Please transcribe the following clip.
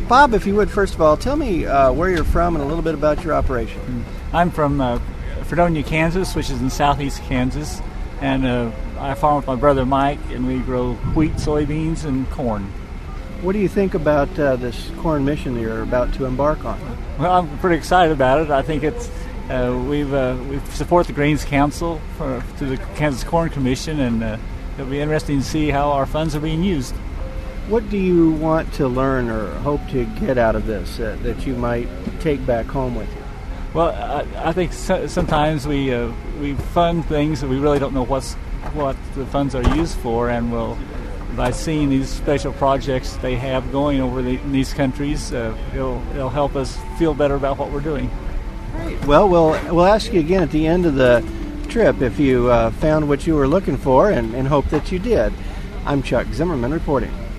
Bob, if you would, first of all, tell me where you're from and a little bit about your operation. I'm from Fredonia, Kansas, which is in southeast Kansas, and I farm with my brother Mike, and we grow wheat, soybeans, and corn. What do you think about this corn mission that you're about to embark on? Well, I'm pretty excited about it. I think it's we support the Grains Council through the Kansas Corn Commission, and it'll be interesting to see how our funds are being used. What do you want to learn or hope to get out of this that you might take back home with you? Well, I think sometimes we fund things that we really don't know what the funds are used for, and by seeing these special projects they have going over in these countries, it'll help us feel better about what we're doing. Great. Well, we'll ask you again at the end of the trip if you found what you were looking for, and hope that you did. I'm Chuck Zimmerman reporting.